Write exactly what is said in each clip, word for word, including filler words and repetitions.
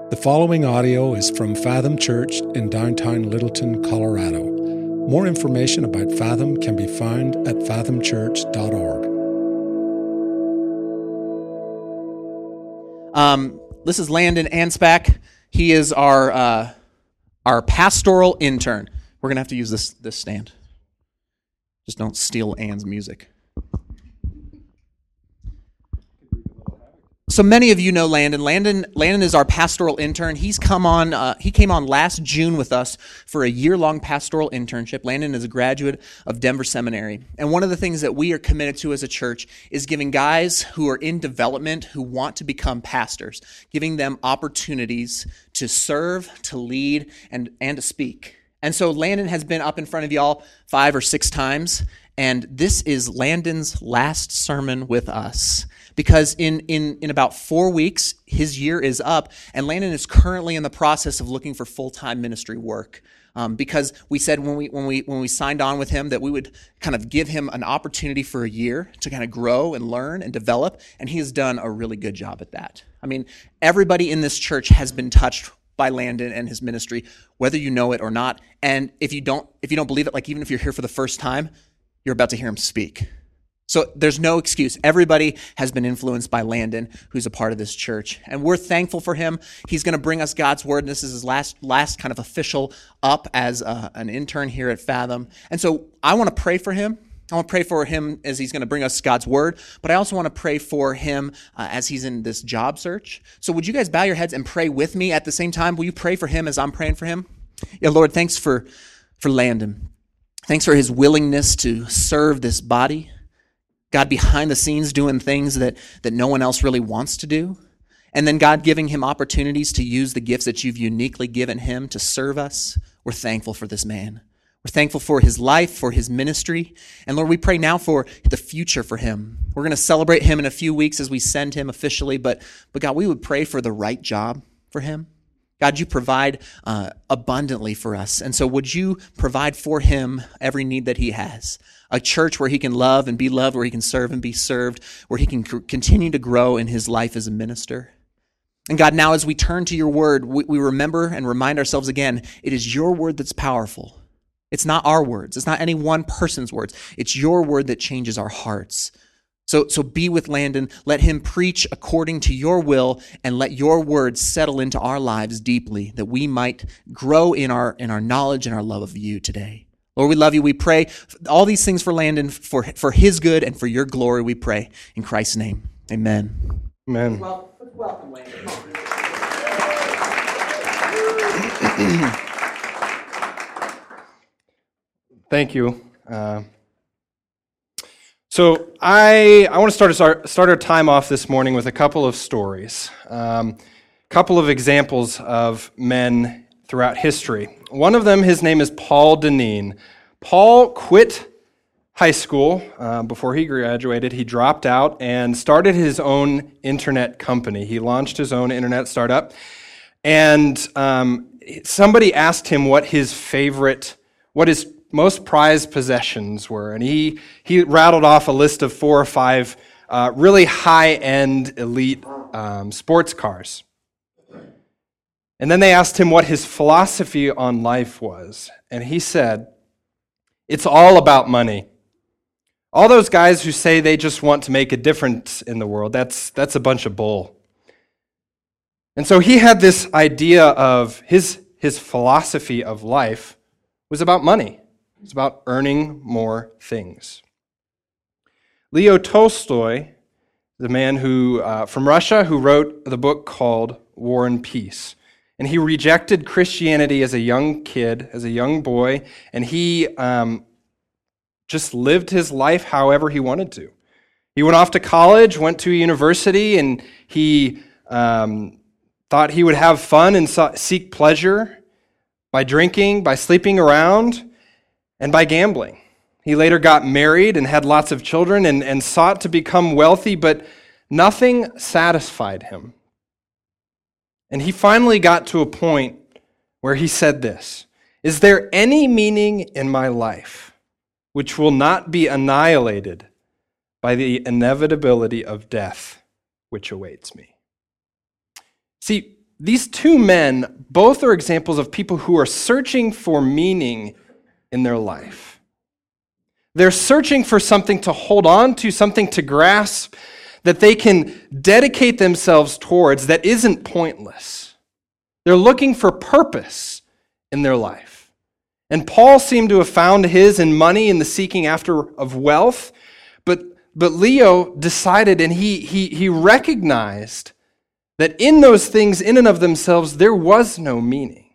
The following audio is from Fathom Church in downtown Littleton, Colorado. More information about Fathom can be found at fathom church dot org. Um, this is Landon Anspach. He is our uh, our pastoral intern. We're gonna have to use this this stand. Just don't steal Ann's music. So many of you know Landon. Landon Landon is our pastoral intern. He's come on. Uh, he came on last June with us for a year-long pastoral internship. Landon is a graduate of Denver Seminary, and one of the things that we are committed to as a church is giving guys who are in development, who want to become pastors, giving them opportunities to serve, to lead, and and to speak. And so Landon has been up in front of y'all five or six times, and this is Landon's last sermon with us. Because in, in, in about four weeks, his year is up, and Landon is currently in the process of looking for full-time ministry work. Um, because we said when we when we when we signed on with him that we would kind of give him an opportunity for a year to kind of grow and learn and develop, and he has done a really good job at that. I mean, everybody in this church has been touched by Landon and his ministry, whether you know it or not. And if you don't if you don't believe it, like even if you're here for the first time, you're about to hear him speak. So there's no excuse. Everybody has been influenced by Landon, who's a part of this church. And we're thankful for him. He's going to bring us God's word. And this is his last last kind of official up as a, an intern here at Fathom. And so I want to pray for him. I want to pray for him as he's going to bring us God's word. But I also want to pray for him uh, as he's in this job search. So would you guys bow your heads and pray with me at the same time? Will you pray for him as I'm praying for him? Yeah, Lord, thanks for, for Landon. Thanks for his willingness to serve this body. God behind the scenes doing things that, that no one else really wants to do. And then God giving him opportunities to use the gifts that you've uniquely given him to serve us. We're thankful for this man. We're thankful for his life, for his ministry. And Lord, we pray now for the future for him. We're going to celebrate him in a few weeks as we send him officially. But, but God, we would pray for the right job for him. God, you provide uh, abundantly for us. And so would you provide for him every need that he has? A church where he can love and be loved, where he can serve and be served, where he can c- continue to grow in his life as a minister. And God, now as we turn to your word, we, we remember and remind ourselves again, it is your word that's powerful. It's not our words. It's not any one person's words. It's your word that changes our hearts. So, so be with Landon. Let him preach according to your will, and let your words settle into our lives deeply, that we might grow in our in our knowledge and our love of you today. Lord, we love you. We pray all these things for Landon, for, for his good and for your glory, we pray. In Christ's name, amen. Amen. Well, welcome, Landon. Thank you. Uh, so I I want to start start start our time off this morning with a couple of stories, a um, couple of examples of men throughout history. One of them, his name is Paul Deneen. Paul quit high school uh, before he graduated. He dropped out and started his own internet company. He launched his own internet startup, and um, somebody asked him what his favorite, what his most prized possessions were, and he he rattled off a list of four or five uh, really high-end, elite um, sports cars. And then they asked him what his philosophy on life was, and he said, "It's all about money. All those guys who say they just want to make a difference in the world, that's that's a bunch of bull." And so he had this idea of his his philosophy of life was about money. It's about earning more things. Leo Tolstoy, the man who uh, from Russia who wrote the book called War and Peace, and he rejected Christianity as a young kid, as a young boy, and he um, just lived his life however he wanted to. He went off to college, went to a university, and he um, thought he would have fun and seek pleasure by drinking, by sleeping around, and by gambling. He later got married and had lots of children and, and sought to become wealthy, but nothing satisfied him. And he finally got to a point where he said this, "Is there any meaning in my life which will not be annihilated by the inevitability of death which awaits me?" See, these two men, both are examples of people who are searching for meaning in their life. They're searching for something to hold on to, something to grasp, that they can dedicate themselves towards that isn't pointless. They're looking for purpose in their life. And Paul seemed to have found his in money and the seeking after of wealth, but, but Leo decided and he, he, he recognized that in those things, in and of themselves, there was no meaning.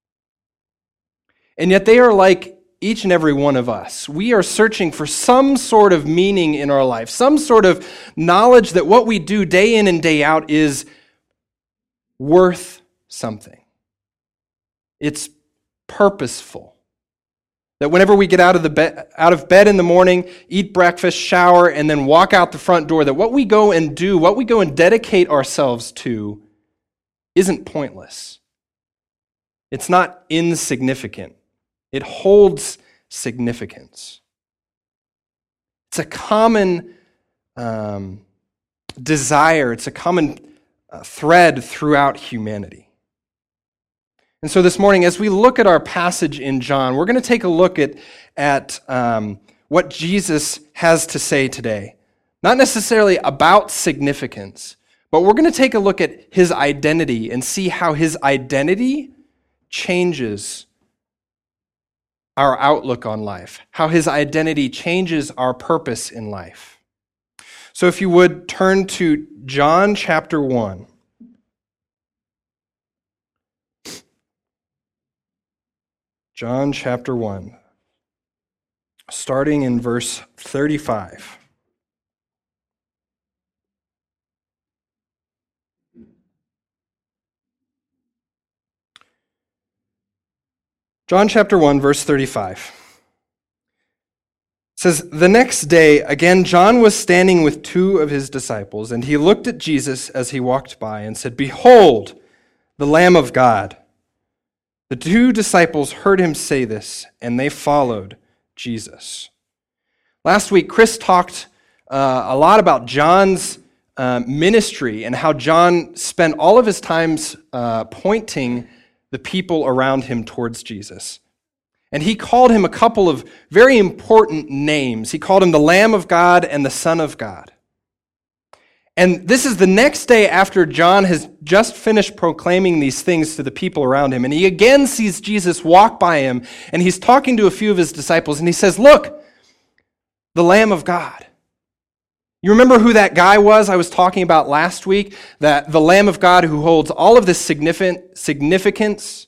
And yet they are like each and every one of us. We are searching for some sort of meaning in our life, some sort of knowledge that what we do day in and day out is worth something. It's purposeful. That whenever we get out of the bed, out of bed in the morning, eat breakfast, shower, and then walk out the front door, that what we go and do, what we go and dedicate ourselves to, isn't pointless. It's not insignificant. It holds significance. It's a common um, desire. It's a common uh, thread throughout humanity. And so this morning, as we look at our passage in John, we're going to take a look at, at um, what Jesus has to say today. Not necessarily about significance, but we're going to take a look at his identity and see how his identity changes our outlook on life, how his identity changes our purpose in life. So if you would, turn to John chapter one. John chapter one, starting in verse thirty-five. John chapter one, verse thirty-five. It says, "The next day, again, John was standing with two of his disciples, and he looked at Jesus as he walked by and said, 'Behold, the Lamb of God.' The two disciples heard him say this, and they followed Jesus." Last week, Chris talked uh, a lot about John's uh, ministry and how John spent all of his times uh, pointing the people around him towards Jesus. And he called him a couple of very important names. He called him the Lamb of God and the Son of God. And this is the next day after John has just finished proclaiming these things to the people around him. And he again sees Jesus walk by him, and he's talking to a few of his disciples, and he says, "Look, the Lamb of God." You remember who that guy was I was talking about last week? That the Lamb of God who holds all of this significant significance,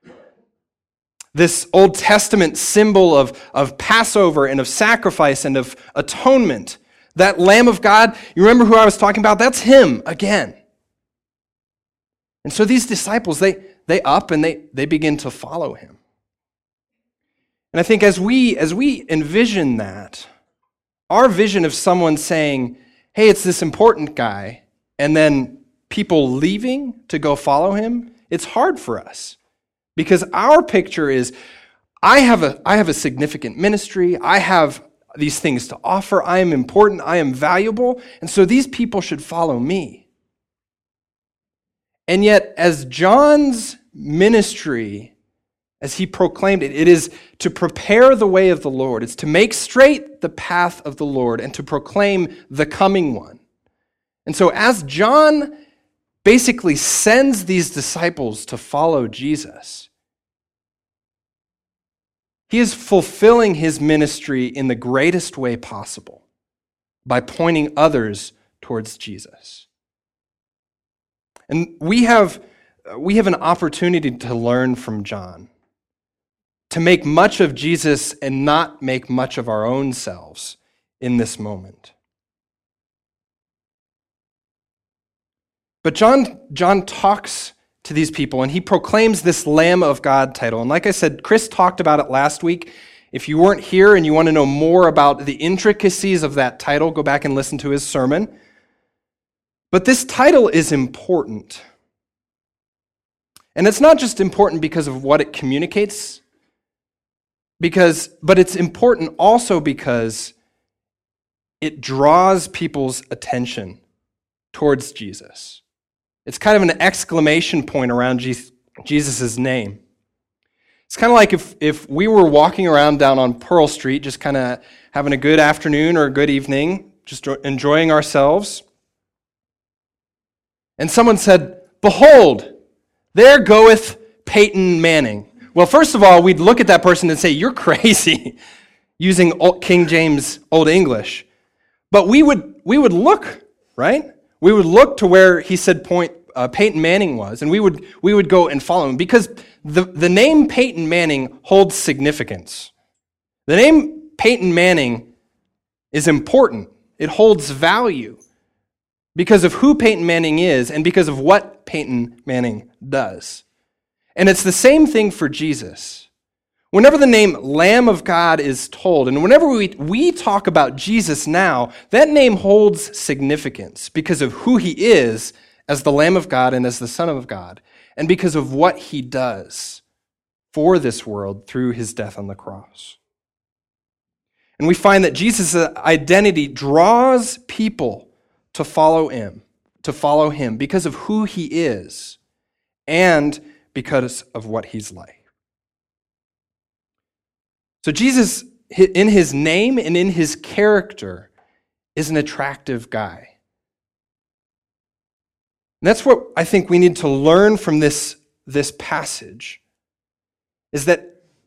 this Old Testament symbol of, of Passover and of sacrifice and of atonement. That Lamb of God, you remember who I was talking about? That's him again. And so these disciples, they they up and they, they begin to follow him. And I think as we as we envision that, our vision of someone saying, "Hey, it's this important guy," and then people leaving to go follow him, it's hard for us. Because our picture is, I have a I have a significant ministry, I have these things to offer, I am important, I am valuable, and so these people should follow me. And yet, as John's ministry, as he proclaimed it, it is to prepare the way of the Lord. It's to make straight the path of the Lord and to proclaim the coming one. And so as John basically sends these disciples to follow Jesus, he is fulfilling his ministry in the greatest way possible by pointing others towards Jesus. And we have, we have an opportunity to learn from John, to make much of Jesus and not make much of our own selves in this moment. But John, John talks to these people, and he proclaims this Lamb of God title. And like I said, Chris talked about it last week. If you weren't here and you want to know more about the intricacies of that title, go back and listen to his sermon. But this title is important. And it's not just important because of what it communicates, because, but it's important also because it draws people's attention towards Jesus. It's kind of an exclamation point around Jesus' name. It's kind of like if, if we were walking around down on Pearl Street, just kind of having a good afternoon or a good evening, just enjoying ourselves, and someone said, "Behold, there goeth Peyton Manning." Well, first of all, we'd look at that person and say, "You're crazy," using King James Old English. But we would we would look, right? We would look to where he said point uh, Peyton Manning was, and we would we would go and follow him because the, the name Peyton Manning holds significance. The name Peyton Manning is important. It holds value because of who Peyton Manning is and because of what Peyton Manning does. And it's the same thing for Jesus. Whenever the name Lamb of God is told, and whenever we, we talk about Jesus now, that name holds significance because of who he is as the Lamb of God and as the Son of God, and because of what he does for this world through his death on the cross. And we find that Jesus' identity draws people to follow him, to follow him because of who he is and because of what he's like. So Jesus, in his name and in his character, is an attractive guy. And that's what I think we need to learn from this, this passage, is that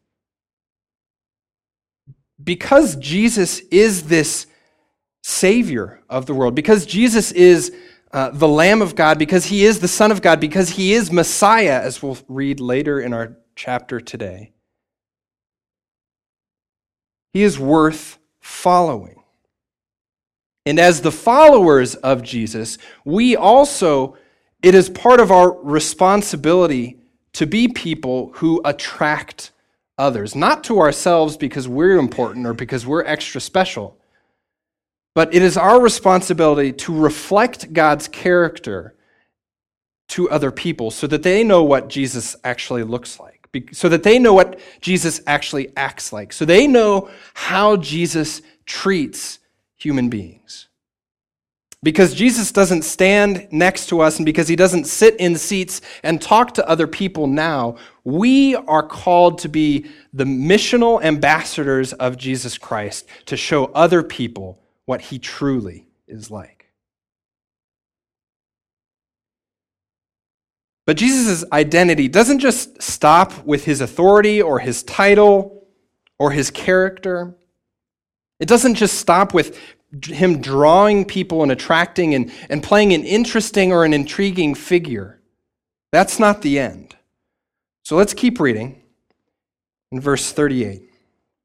because Jesus is this Savior of the world, because Jesus is uh, the Lamb of God, because he is the Son of God, because he is Messiah, as we'll read later in our chapter today, he is worth following. And as the followers of Jesus, we also, it is part of our responsibility to be people who attract others, not to ourselves because we're important or because we're extra special, but it is our responsibility to reflect God's character to other people so that they know what Jesus actually looks like, so that they know what Jesus actually acts like, so they know how Jesus treats human beings. Because Jesus doesn't stand next to us and because he doesn't sit in seats and talk to other people now, we are called to be the missional ambassadors of Jesus Christ to show other people what he truly is like. But Jesus' identity doesn't just stop with his authority or his title or his character. It doesn't just stop with him drawing people and attracting and, and playing an interesting or an intriguing figure. That's not the end. So let's keep reading in verse thirty-eight. It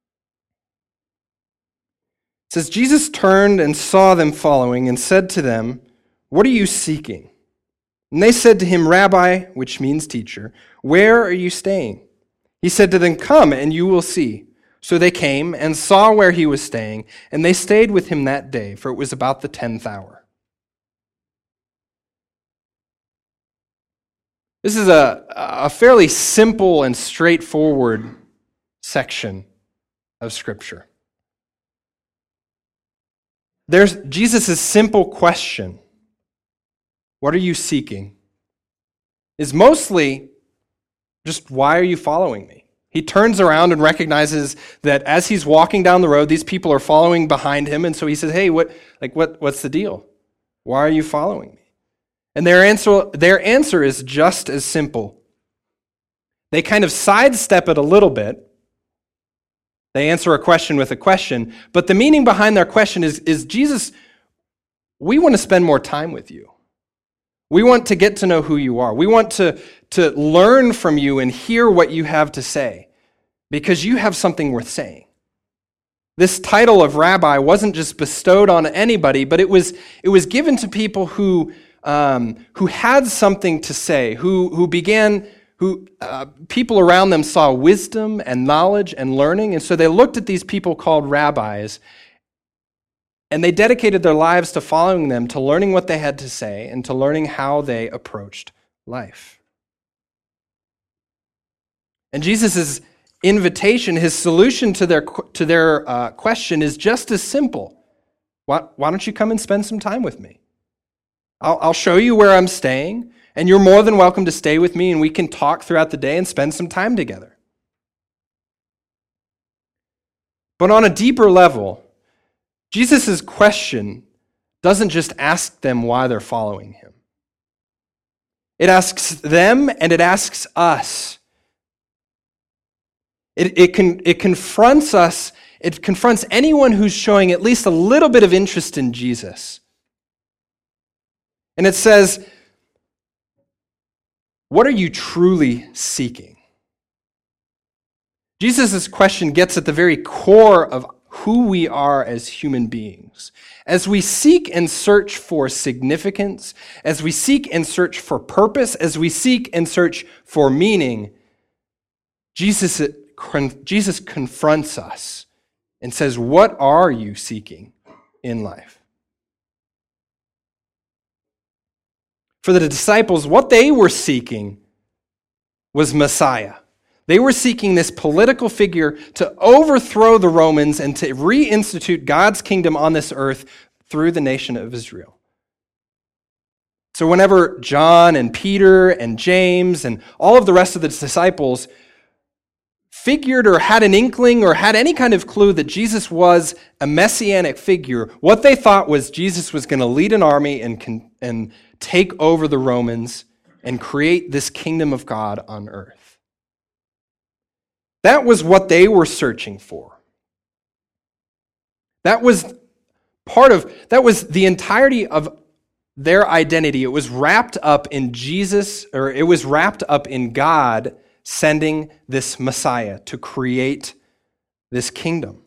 says, Jesus turned and saw them following and said to them, "What are you seeking?" And they said to him, "Rabbi," which means teacher, "where are you staying?" He said to them, "Come and you will see." So they came and saw where he was staying, and they stayed with him that day, for it was about the tenth hour. This is a, a fairly simple and straightforward section of Scripture. There's Jesus' simple question, "What are you seeking?" is mostly just, why are you following me? He turns around and recognizes that as he's walking down the road, these people are following behind him, and so he says, "Hey, what? Like, what? What's the deal? Why are you following me?" And their answer, their answer is just as simple. They kind of sidestep it a little bit. They answer a question with a question, but the meaning behind their question is, is Jesus, we want to spend more time with you. We want to get to know who you are. We want to, to learn from you and hear what you have to say because you have something worth saying. This title of rabbi wasn't just bestowed on anybody, but it was, it was given to people who, um, who had something to say, who, who began, who uh, people around them saw wisdom and knowledge and learning, and so they looked at these people called rabbis and they dedicated their lives to following them, to learning what they had to say, and to learning how they approached life. And Jesus' invitation, his solution to their, to their uh, question is just as simple. Why, why don't you come and spend some time with me? I'll, I'll show you where I'm staying, And you're more than welcome to stay with me, and we can talk throughout the day and spend some time together. But on a deeper level, Jesus' question doesn't just ask them why they're following him. It asks them and it asks us. It, it, can, it confronts us, it confronts anyone who's showing at least a little bit of interest in Jesus. And it says, what are you truly seeking? Jesus' question gets at the very core of who we are as human beings. As we seek and search for significance, as we seek and search for purpose, as we seek and search for meaning, Jesus, Jesus confronts us and says, what are you seeking in life? For the disciples, what they were seeking was Messiah. They were seeking this political figure to overthrow the Romans and to reinstitute God's kingdom on this earth through the nation of Israel. So whenever John and Peter and James and all of the rest of the disciples figured or had an inkling or had any kind of clue that Jesus was a messianic figure, what they thought was Jesus was going to lead an army and, and take over the Romans and create this kingdom of God on earth. That was what they were searching for. That was part of, that was the entirety of their identity. It was wrapped up in Jesus, or it was wrapped up in God sending this Messiah to create this kingdom.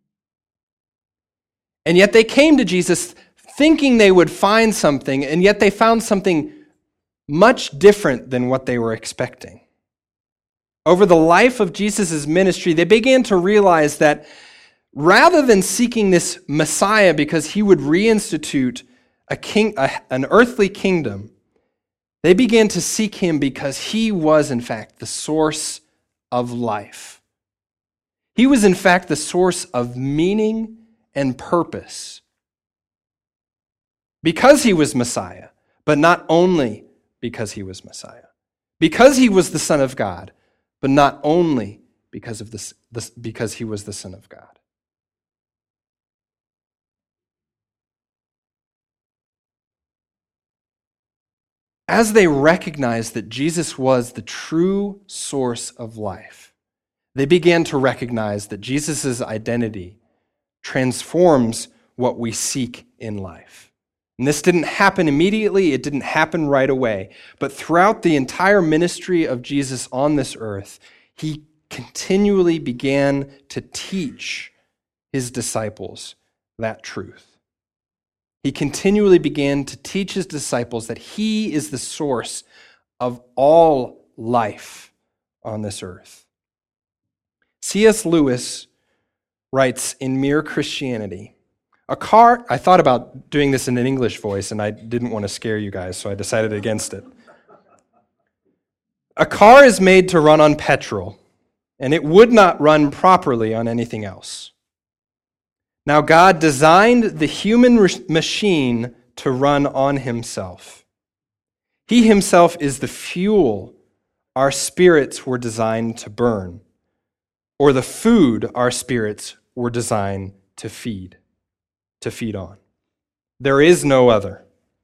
And yet they came to Jesus thinking they would find something, and yet they found something much different than what they were expecting. Over the life of Jesus' ministry, they began to realize that rather than seeking this Messiah because he would reinstitute a king, a, an earthly kingdom, they began to seek him because he was, in fact, the source of life. He was, in fact, the source of meaning and purpose. Because he was Messiah, but not only because he was Messiah. Because he was the Son of God, but not only because of this, this, because he was the Son of God. As they recognized that Jesus was the true source of life, they began to recognize that Jesus' identity transforms what we seek in life. And this didn't happen immediately, it didn't happen right away. But throughout the entire ministry of Jesus on this earth, he continually began to teach his disciples that truth. He continually began to teach his disciples that he is the source of all life on this earth. C S Lewis writes in Mere Christianity, A car, I thought about doing this in an English voice, and I didn't want to scare you guys, so I decided against it. A car is made to run on petrol, and it would not run properly on anything else. Now, God designed the human machine to run on himself. He himself is the fuel our spirits were designed to burn, or the food our spirits were designed to feed. to feed on. There is no other.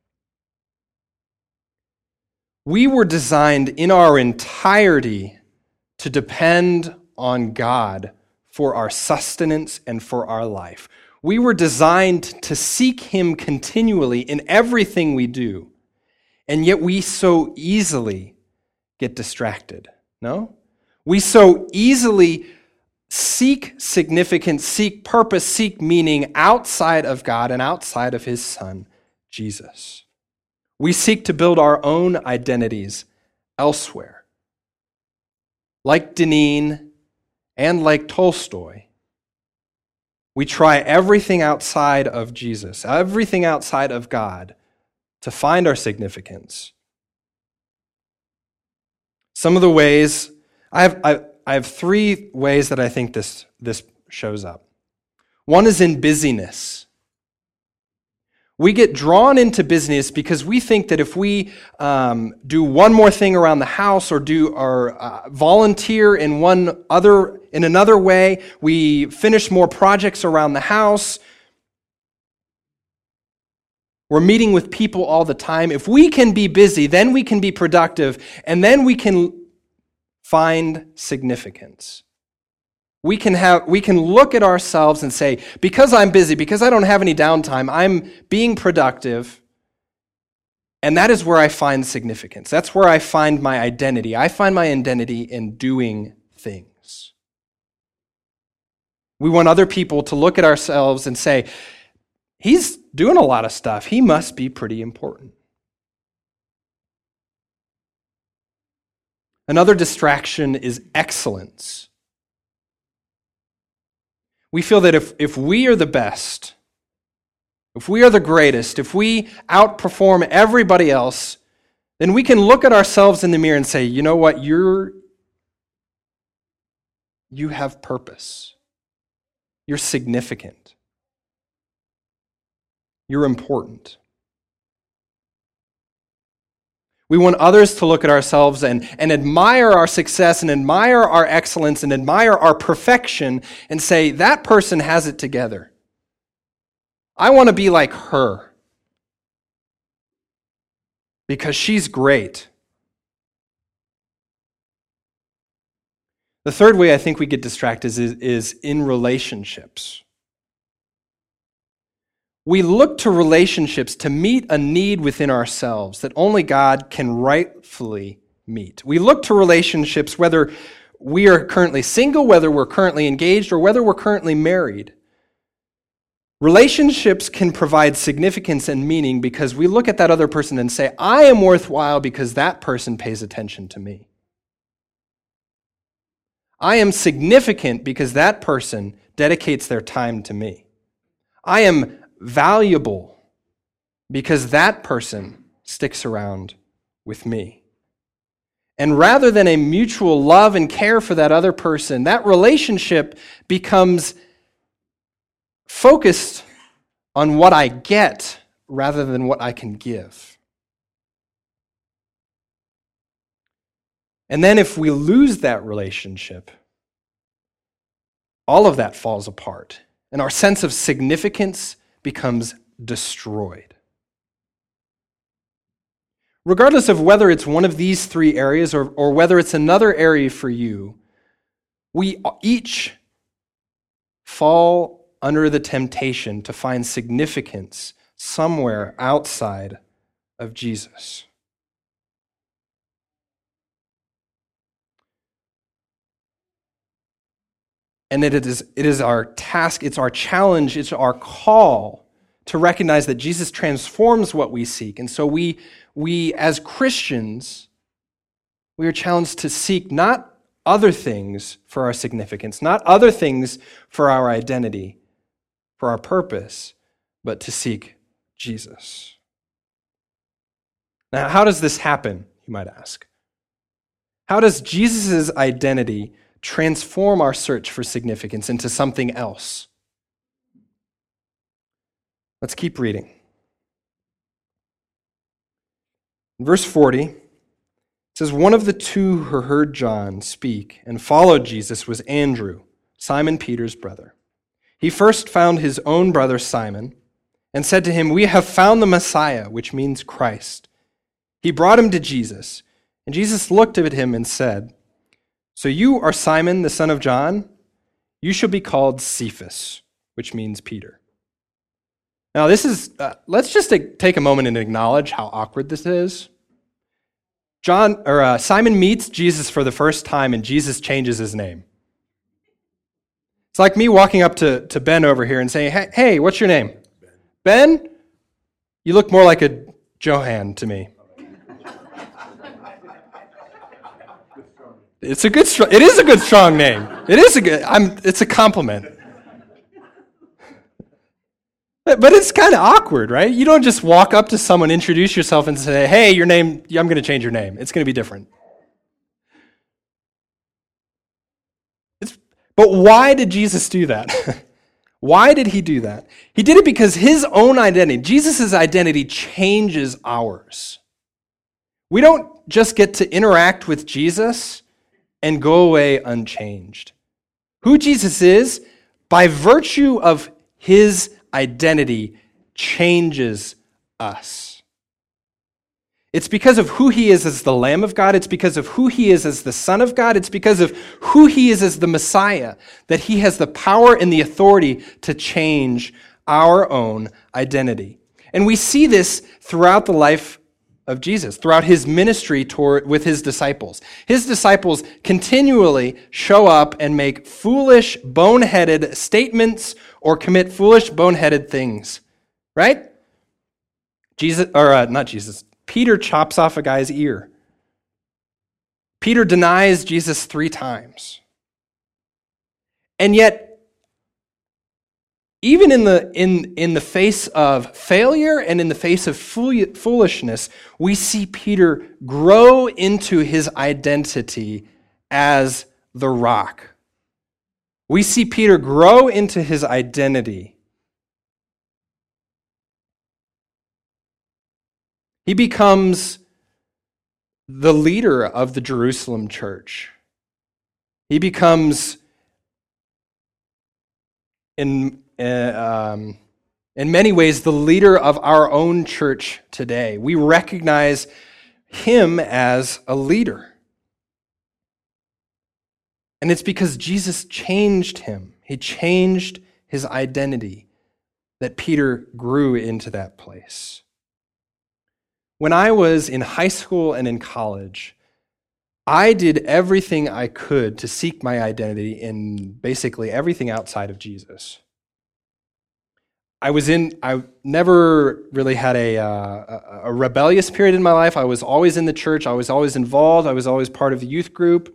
We were designed in our entirety to depend on God for our sustenance and for our life. We were designed to seek him continually in everything we do, and yet we so easily get distracted, no? We so easily seek significance, seek purpose, seek meaning outside of God and outside of his Son, Jesus. We seek to build our own identities elsewhere. Like Deneen and like Tolstoy, we try everything outside of Jesus, everything outside of God, to find our significance. Some of the ways, I have, I, I have three ways that I think this, this shows up. One is in busyness. We get drawn into business because we think that if we um, do one more thing around the house or do or uh, volunteer in one other in another way, we finish more projects around the house. We're meeting with people all the time. If we can be busy, then we can be productive, and then we can find significance. We can have, we can look at ourselves and say, because I'm busy, because I don't have any downtime, I'm being productive, and that is where I find significance. That's where I find my identity. I find my identity in doing things. We want other people to look at ourselves and say, he's doing a lot of stuff. He must be pretty important. Another distraction is excellence. We feel that if, if we are the best, if we are the greatest, if we outperform everybody else, then we can look at ourselves in the mirror and say, you know what, you're, you have purpose. You're significant. You're important. We want others to look at ourselves and, and admire our success and admire our excellence and admire our perfection and say, that person has it together. I want to be like her because she's great. The third way I think we get distracted is, is in relationships. We look to relationships to meet a need within ourselves that only God can rightfully meet. We look to relationships whether we are currently single, whether we're currently engaged, or whether we're currently married. Relationships can provide significance and meaning because we look at that other person and say, I am worthwhile because that person pays attention to me. I am significant because that person dedicates their time to me. I am valuable because that person sticks around with me. And rather than a mutual love and care for that other person, that relationship becomes focused on what I get rather than what I can give. And then if we lose that relationship, all of that falls apart, and our sense of significance becomes destroyed. Regardless of whether it's one of these three areas or, or whether it's another area for you, we each fall under the temptation to find significance somewhere outside of Jesus. And it is, it is our task, it's our challenge, it's our call to recognize that Jesus transforms what we seek. And so we, we as Christians, we are challenged to seek not other things for our significance, not other things for our identity, for our purpose, but to seek Jesus. Now, how does this happen, you might ask? How does Jesus' identity transform our search for significance into something else? Let's keep reading. In verse forty, it says, one of the two who heard John speak and followed Jesus was Andrew, Simon Peter's brother. He first found his own brother Simon and said to him, we have found the Messiah, which means Christ. He brought him to Jesus, and Jesus looked at him and said, so you are Simon, the son of John? You shall be called Cephas, which means Peter. Now, this is, uh, let's just take a moment and acknowledge how awkward this is. John, or uh, Simon meets Jesus for the first time, and Jesus changes his name. It's like me walking up to, to Ben over here and saying, hey, hey, what's your name? Ben? Ben? You look more like a Johan to me. It's a good, it is a good, strong name. It is a good, I'm, it's a compliment. But, but it's kind of awkward, right? You don't just walk up to someone, introduce yourself, and say, hey, your name, I'm going to change your name. It's going to be different. It's, but why did Jesus do that? Why did he do that? He did it because his own identity, Jesus' identity, changes ours. We don't just get to interact with Jesus and go away unchanged. Who Jesus is, by virtue of his identity, changes us. It's because of who he is as the Lamb of God. It's because of who he is as the Son of God. It's because of who he is as the Messiah that he has the power and the authority to change our own identity. And we see this throughout the life of Jesus, throughout his ministry toward, with his disciples. His disciples continually show up and make foolish, boneheaded statements or commit foolish, boneheaded things, right? Jesus, or uh, not Jesus, Peter chops off a guy's ear. Peter denies Jesus three times. And yet, even in the in, in the face of failure and in the face of fool, foolishness, we see Peter grow into his identity as the rock. We see Peter grow into his identity. He becomes the leader of the Jerusalem church. He becomes, in, uh, um, in many ways, the leader of our own church today. We recognize him as a leader. And it's because Jesus changed him. He changed his identity that Peter grew into that place. When I was in high school and in college, I did everything I could to seek my identity in basically everything outside of Jesus. I was in, I never really had a, uh, a rebellious period in my life. I was always in the church. I was always involved. I was always part of the youth group.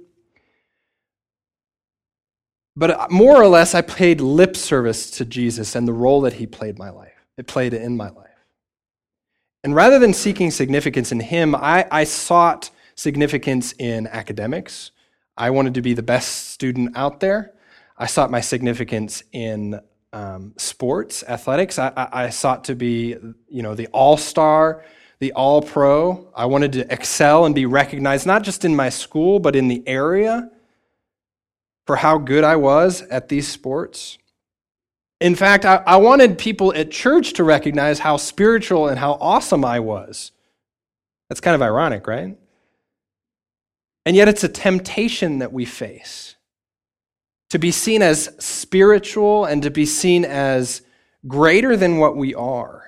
But more or less, I paid lip service to Jesus and the role that he played my life. It played in my life. And rather than seeking significance in him, I, I sought significance in academics. I wanted to be the best student out there. I sought my significance in um, sports, athletics. I, I, I sought to be, you know, the all-star, the all-pro. I wanted to excel and be recognized, not just in my school, but in the area for how good I was at these sports. In fact, I, I wanted people at church to recognize how spiritual and how awesome I was. That's kind of ironic, right? And yet it's a temptation that we face to be seen as spiritual and to be seen as greater than what we are.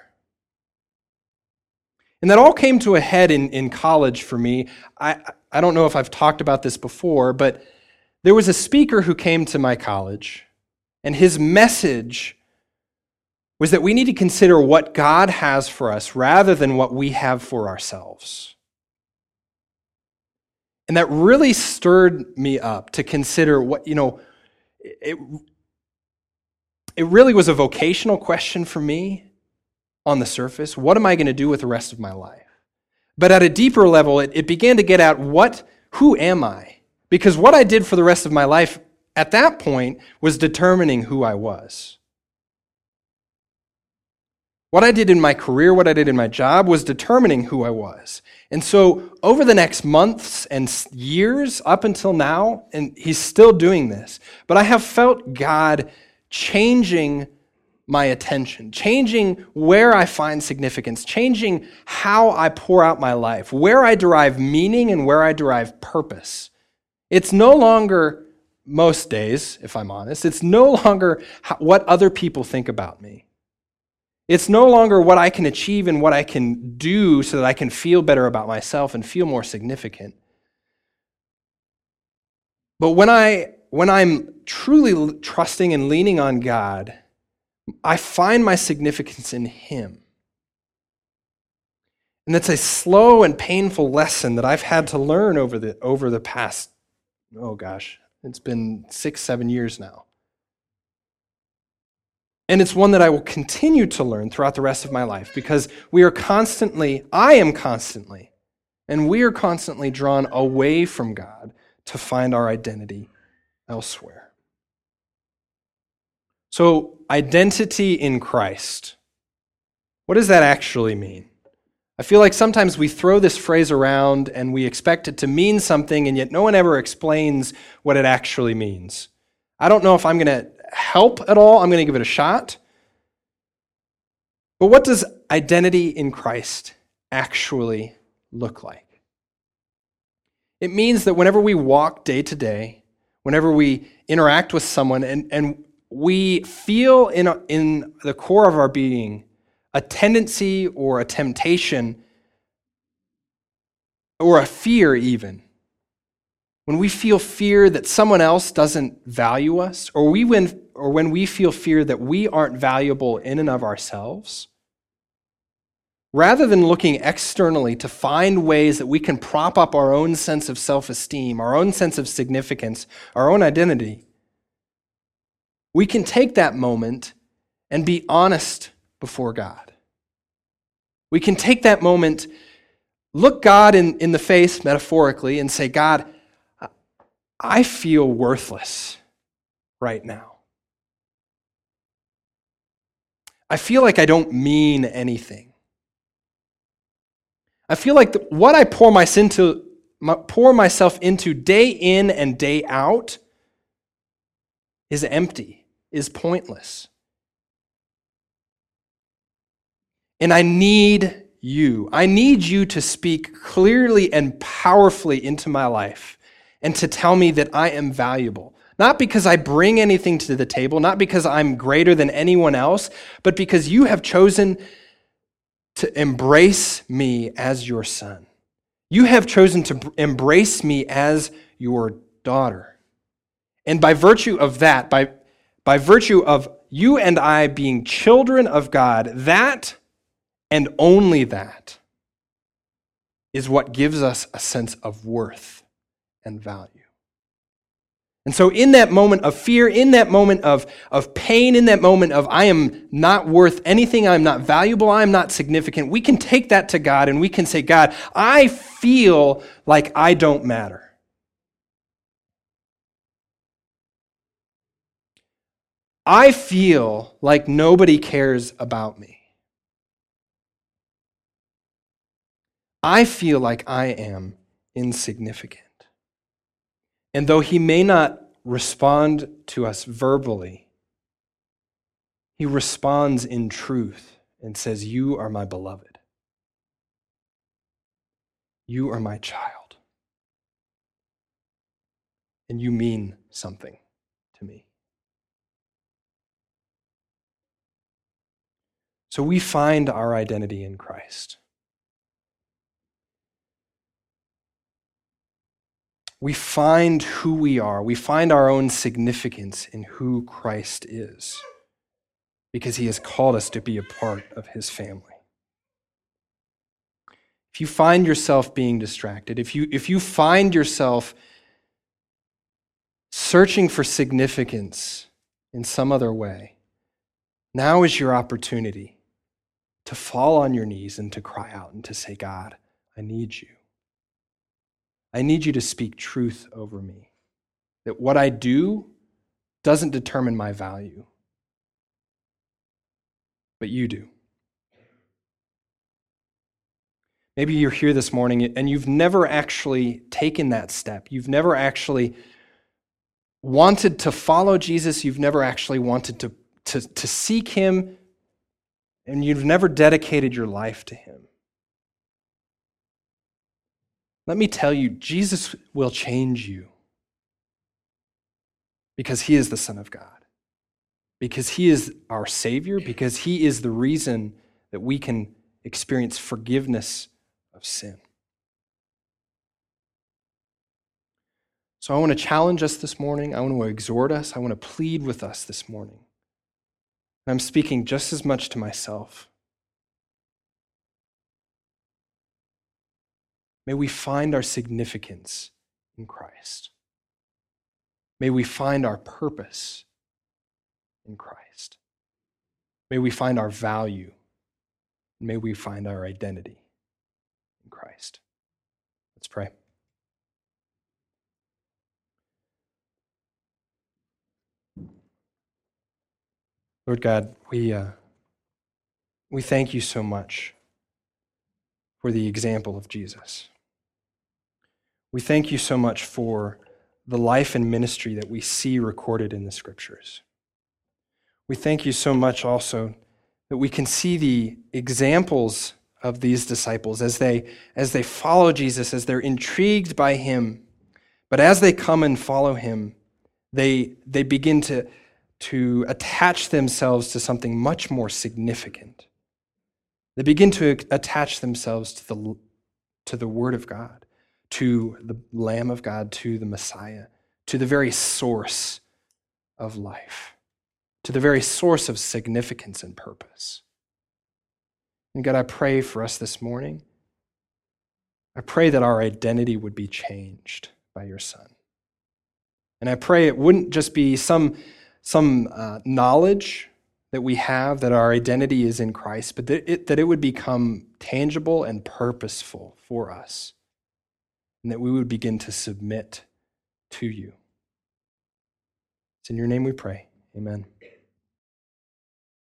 And that all came to a head in, in college for me. I, I don't know if I've talked about this before, but there was a speaker who came to my college. And his message was that we need to consider what God has for us rather than what we have for ourselves. And that really stirred me up to consider what, you know, it, it really was a vocational question for me on the surface. What am I going to do with the rest of my life? But at a deeper level, it, it began to get at what, who am I? Because what I did for the rest of my life at that point was determining who I was. What I did in my career, what I did in my job was determining who I was. And so over the next months and years up until now, and he's still doing this, but I have felt God changing my attention, changing where I find significance, changing how I pour out my life, where I derive meaning and where I derive purpose. It's no longer, most days, if I'm honest, it's no longer how, what other people think about me. It's no longer what I can achieve and what I can do so that I can feel better about myself and feel more significant. But when, I, when I'm truly trusting and leaning on God, I find my significance in him. And that's a slow and painful lesson that I've had to learn over the, over the past, oh gosh, it's been six, seven years now. And it's one that I will continue to learn throughout the rest of my life because we are constantly, I am constantly, and we are constantly drawn away from God to find our identity elsewhere. So, identity in Christ. What does that actually mean? I feel like sometimes we throw this phrase around and we expect it to mean something, and yet no one ever explains what it actually means. I don't know if I'm going to help at all. I'm going to give it a shot. But what does identity in Christ actually look like? It means that whenever we walk day to day, whenever we interact with someone, and, and we feel in, in the core of our being a tendency or a temptation or a fear even, when we feel fear that someone else doesn't value us, or we when, or when we feel fear that we aren't valuable in and of ourselves, rather than looking externally to find ways that we can prop up our own sense of self-esteem, our own sense of significance, our own identity, we can take that moment and be honest before God. We can take that moment, look God in, in the face metaphorically, and say, God, I feel worthless right now. I feel like I don't mean anything. I feel like the, what I pour, my sin to, my, pour myself into day in and day out is empty, is pointless. And I need you. I need you to speak clearly and powerfully into my life and to tell me that I am valuable. Not because I bring anything to the table, not because I'm greater than anyone else, but because you have chosen to embrace me as your son. You have chosen to embrace me as your daughter. And by virtue of that, by, by virtue of you and I being children of God, that and only that is what gives us a sense of worth and value. And so in that moment of fear, in that moment of, of pain, in that moment of I am not worth anything, I'm not valuable, I'm not significant, we can take that to God and we can say, God, I feel like I don't matter. I feel like nobody cares about me. I feel like I am insignificant. And though he may not respond to us verbally, he responds in truth and says, you are my beloved. You are my child. And you mean something to me. So we find our identity in Christ. We find who we are. We find our own significance in who Christ is, because he has called us to be a part of his family. If you find yourself being distracted, if you, if you find yourself searching for significance in some other way, now is your opportunity to fall on your knees and to cry out and to say, God, I need you. I need you to speak truth over me. That what I do doesn't determine my value, but you do. Maybe you're here this morning and you've never actually taken that step. You've never actually wanted to follow Jesus. You've never actually wanted to, to, to seek him, and you've never dedicated your life to him. Let me tell you, Jesus will change you because he is the Son of God, because he is our Savior, because he is the reason that we can experience forgiveness of sin. So I want to challenge us this morning. I want to exhort us. I want to plead with us this morning. I'm speaking just as much to myself. May we find our significance in Christ. May we find our purpose in Christ. May we find our value. May we find our identity in Christ. Let's pray. Lord God, we, uh, we thank you so much for the example of Jesus. We thank you so much for the life and ministry that we see recorded in the Scriptures. We thank you so much also that we can see the examples of these disciples as they, as they follow Jesus, as they're intrigued by him. But as they come and follow him, they, they begin to, to attach themselves to something much more significant. They begin to attach themselves to the, to the Word of God, to the Lamb of God, to the Messiah, to the very source of life, to the very source of significance and purpose. And God, I pray for us this morning. I pray that our identity would be changed by your Son. And I pray it wouldn't just be some, some uh, knowledge that we have that our identity is in Christ, but that it, that it would become tangible and purposeful for us, and that we would begin to submit to you. It's in your name we pray. Amen.